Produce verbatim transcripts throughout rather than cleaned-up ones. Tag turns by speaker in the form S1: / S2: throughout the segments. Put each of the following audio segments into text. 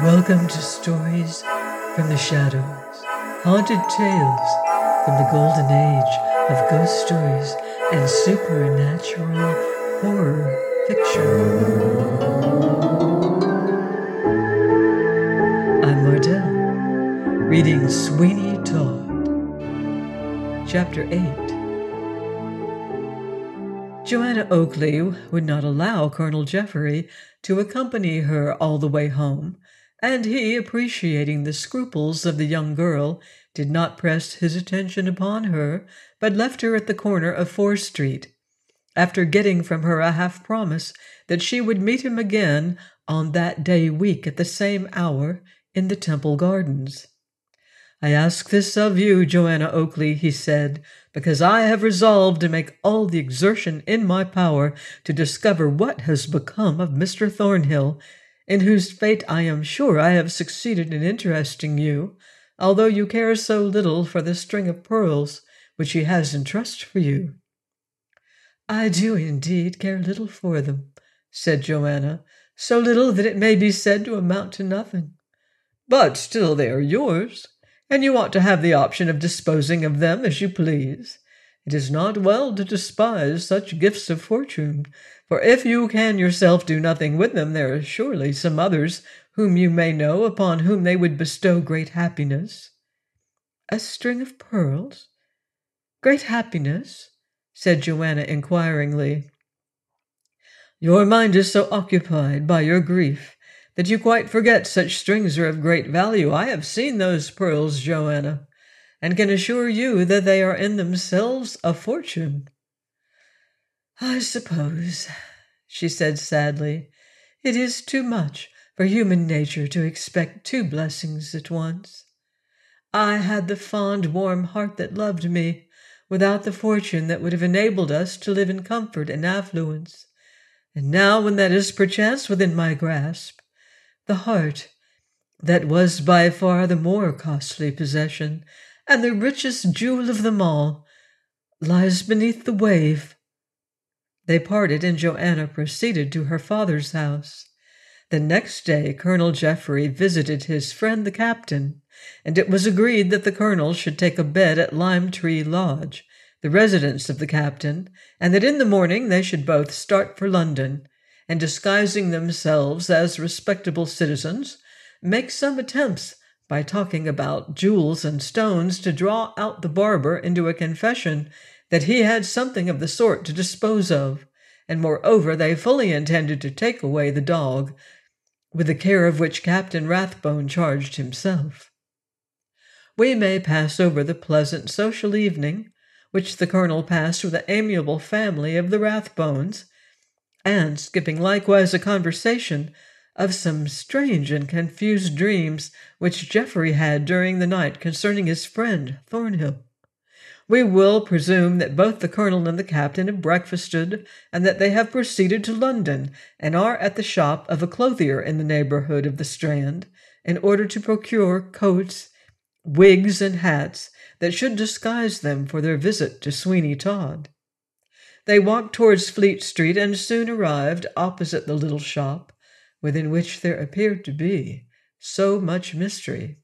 S1: Welcome to Stories from the Shadows, haunted tales from the golden age of ghost stories and supernatural horror fiction. I'm Mardell, reading Sweeney Todd, Chapter eight. Joanna Oakley would not allow Colonel Jeffrey to accompany her all the way home, and he, appreciating the scruples of the young girl, did not press his attention upon her, but left her at the corner of Fore Street, after getting from her a half-promise that she would meet him again on that day week at the same hour in the Temple Gardens. "I ask this of you, Joanna Oakley," he said, "because I have resolved to make all the exertion in my power to discover what has become of Mister Thornhill, in whose fate I am sure I have succeeded in interesting you, although you care so little for the string of pearls which he has in trust for you." "I do indeed care little for them," said Joanna, "so little that it may be said to amount to nothing. But still they are yours, and you ought to have the option of disposing of them as you please. It is not well to despise such gifts of fortune, for if you can yourself do nothing with them, there are surely some others whom you may know upon whom they would bestow great happiness." "A string of pearls? Great happiness?" said Joanna inquiringly. "Your mind is so occupied by your grief that you quite forget such strings are of great value. I have seen those pearls, Joanna, and can assure you that they are in themselves a fortune." "I suppose," she said sadly, "it is too much for human nature to expect two blessings at once. I had the fond, warm heart that loved me, without the fortune that would have enabled us to live in comfort and affluence. And now, when that is perchance within my grasp, the heart, that was by far the more costly possession, and the richest jewel of them all, lies beneath the wave." They parted, and Joanna proceeded to her father's house. The next day Colonel Jeffrey visited his friend the captain, and it was agreed that the colonel should take a bed at Lime Tree Lodge, the residence of the captain, and that in the morning they should both start for London, and, disguising themselves as respectable citizens, make some attempts by talking about jewels and stones to draw out the barber into a confession that he had something of the sort to dispose of, and moreover they fully intended to take away the dog, with the care of which Captain Rathbone charged himself. We may pass over the pleasant social evening which the colonel passed with the amiable family of the Rathbones, and, skipping likewise a conversation of some strange and confused dreams which Geoffrey had during the night concerning his friend Thornhill, we will presume that both the colonel and the captain have breakfasted, and that they have proceeded to London, and are at the shop of a clothier in the neighbourhood of the Strand, in order to procure coats, wigs, and hats that should disguise them for their visit to Sweeney Todd. They walked towards Fleet Street, and soon arrived opposite the little shop, within which there appeared to be so much mystery.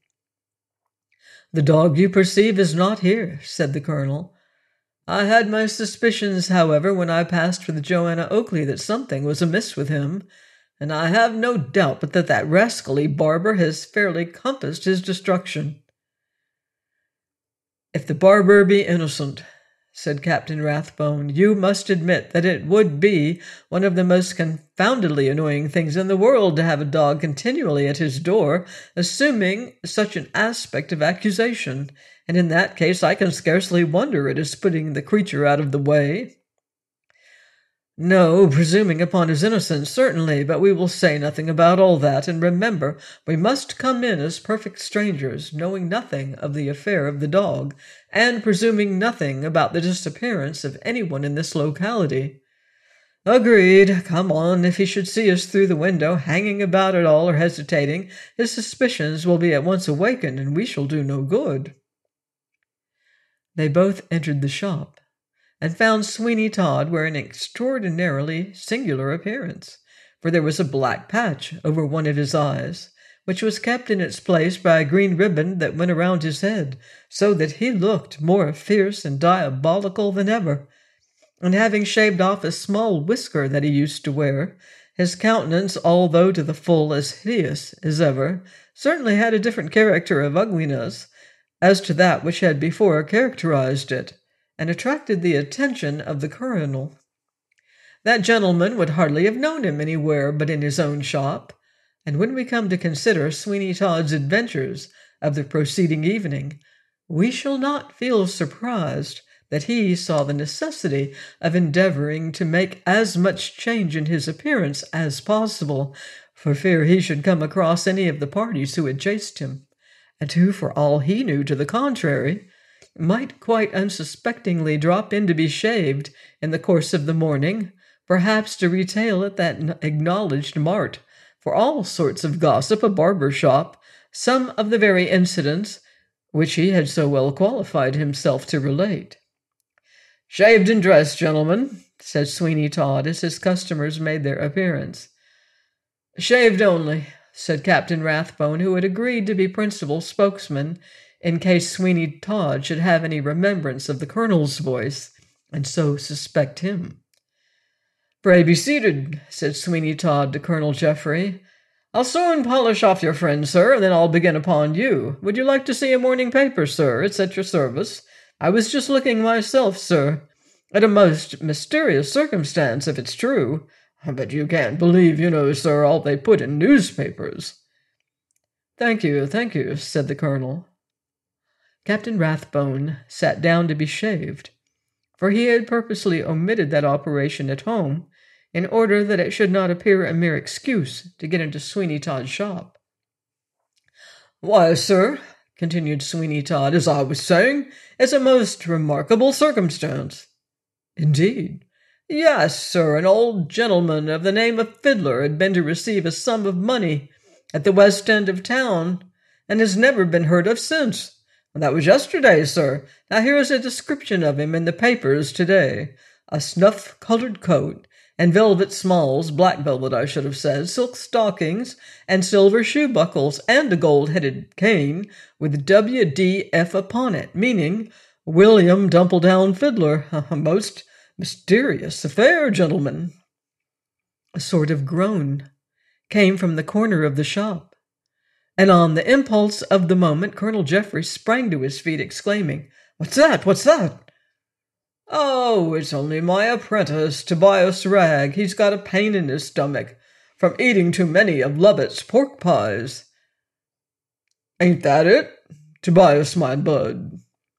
S1: "The dog, you perceive, is not here," said the colonel. "I had my suspicions, however, when I passed with Joanna Oakley that something was amiss with him, and I have no doubt but that that rascally barber has fairly compassed his destruction." "If the barber be innocent," said Captain Rathbone, "you must admit that it would be one of the most confoundedly annoying things in the world to have a dog continually at his door, assuming such an aspect of accusation, and in that case I can scarcely wonder at his putting the creature out of the way." "No, presuming upon his innocence, certainly, but we will say nothing about all that, and remember we must come in as perfect strangers, knowing nothing of the affair of the dog, and presuming nothing about the disappearance of anyone in this locality." "Agreed. Come on. If he should see us through the window, hanging about at all or hesitating, his suspicions will be at once awakened, and we shall do no good." They both entered the shop, and found Sweeney Todd wearing an extraordinarily singular appearance, for there was a black patch over one of his eyes, which was kept in its place by a green ribbon that went around his head, so that he looked more fierce and diabolical than ever. And having shaved off a small whisker that he used to wear, his countenance, although to the full as hideous as ever, certainly had a different character of ugliness as to that which had before characterized it, and attracted the attention of the colonel. That gentleman would hardly have known him anywhere but in his own shop, and when we come to consider Sweeney Todd's adventures of the preceding evening, we shall not feel surprised that he saw the necessity of endeavoring to make as much change in his appearance as possible, for fear he should come across any of the parties who had chased him, and who, for all he knew to the contrary, might quite unsuspectingly drop in to be shaved in the course of the morning, perhaps to retail at that acknowledged mart, for all sorts of gossip, a barber shop, some of the very incidents which he had so well qualified himself to relate. "Shaved and dressed, gentlemen," said Sweeney Todd as his customers made their appearance. "Shaved only," said Captain Rathbone, who had agreed to be principal spokesman in case Sweeney Todd should have any remembrance of the colonel's voice, and so suspect him. "Pray be seated," said Sweeney Todd to Colonel Jeffrey. "I'll soon polish off your friend, sir, and then I'll begin upon you. Would you like to see a morning paper, sir? It's at your service. I was just looking myself, sir, at a most mysterious circumstance, if it's true. But you can't believe, you know, sir, all they put in newspapers." "Thank you, thank you," said the colonel. Captain Rathbone sat down to be shaved, for he had purposely omitted that operation at home in order that it should not appear a mere excuse to get into Sweeney Todd's shop. "Why, sir," continued Sweeney Todd, "as I was saying, it's a most remarkable circumstance." "Indeed?" "Yes, sir, an old gentleman of the name of Fiddler had been to receive a sum of money at the west end of town, and has never been heard of since. That was yesterday, sir. Now here is a description of him in the papers today. A snuff-colored coat, and velvet smalls, black velvet I should have said, silk stockings, and silver shoe buckles, and a gold-headed cane with W D F upon it, meaning William Dumpledown Fiddler. A most mysterious affair, gentlemen." A sort of groan came from the corner of the shop, and on the impulse of the moment Colonel Jeffrey sprang to his feet, exclaiming, "What's that? What's that?" "Oh, it's only my apprentice, Tobias Ragg. He's got a pain in his stomach from eating too many of Lovett's pork pies." "Ain't that it, Tobias, my bud?"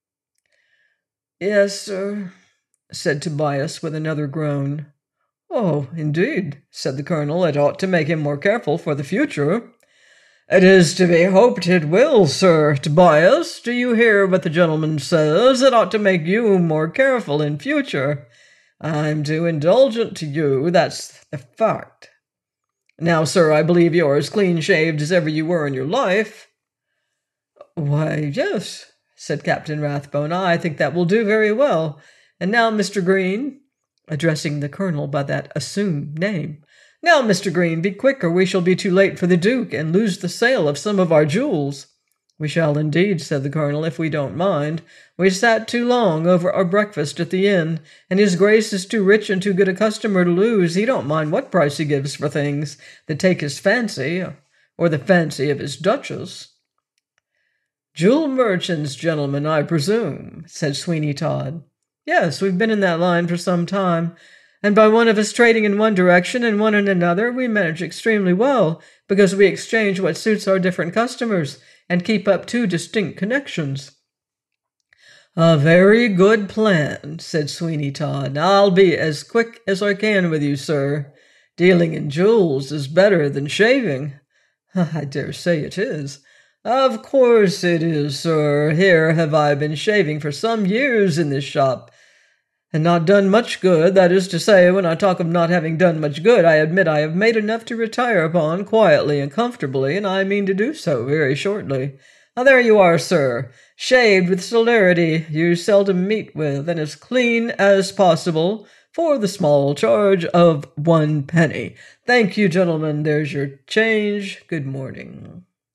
S1: "Yes, sir," said Tobias with another groan. "Oh, indeed," said the colonel. "It ought to make him more careful for the future." "It is to be hoped it will, sir. Tobias, do you hear what the gentleman says? It ought to make you more careful in future. I'm too indulgent to you, that's the fact. Now, sir, I believe you're as clean-shaved as ever you were in your life." "Why, yes," said Captain Rathbone. "I think that will do very well. And now, Mister Green," addressing the colonel by that assumed name, "now, Mister Green, be quick, or we shall be too late for the Duke, and lose the sale of some of our jewels." "We shall indeed," said the colonel, "if we don't mind. We sat too long over our breakfast at the inn, and his grace is too rich and too good a customer to lose. He don't mind what price he gives for things that take his fancy, or the fancy of his duchess." "Jewel merchants, gentlemen, I presume," said Sweeney Todd. "Yes, we've been in that line for some time, and by one of us trading in one direction and one in another, we manage extremely well, because we exchange what suits our different customers, and keep up two distinct connections." "A very good plan," said Sweeney Todd. "I'll be as quick as I can with you, sir. Dealing in jewels is better than shaving." "I dare say it is." "Of course it is, sir. Here have I been shaving for some years in this shop, and not done much good. That is to say, when I talk of not having done much good, I admit I have made enough to retire upon quietly and comfortably, and I mean to do so very shortly. Now there you are, sir, shaved with celerity you seldom meet with, and as clean as possible, for the small charge of one penny. Thank you, gentlemen. There's your change. Good morning."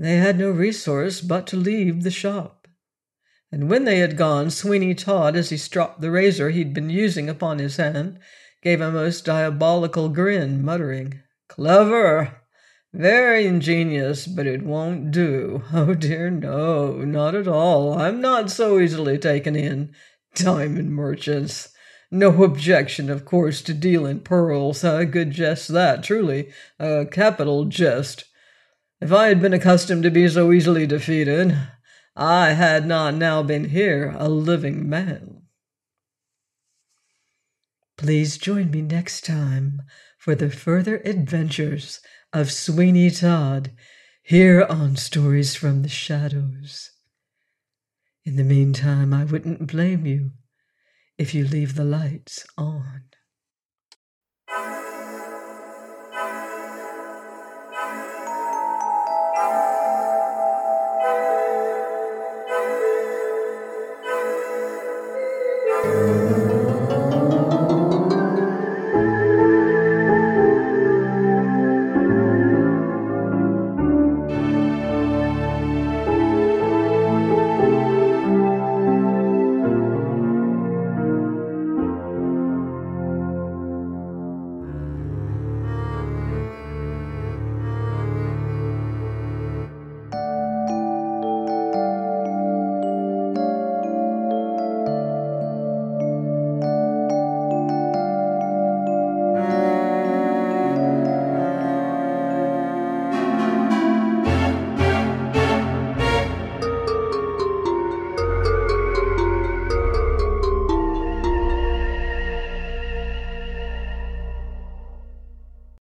S1: They had no resource but to leave the shop. And when they had gone, Sweeney Todd, as he stropped the razor he'd been using upon his hand, gave a most diabolical grin, muttering, "Clever! Very ingenious, but it won't do. Oh dear, no, not at all. I'm not so easily taken in. Diamond merchants. No objection, of course, to deal in pearls. A good jest that, truly. A capital jest. If I had been accustomed to be so easily defeated, I had not now been here a living man." Please join me next time for the further adventures of Sweeney Todd here on Stories from the Shadows. In the meantime, I wouldn't blame you if you leave the lights on.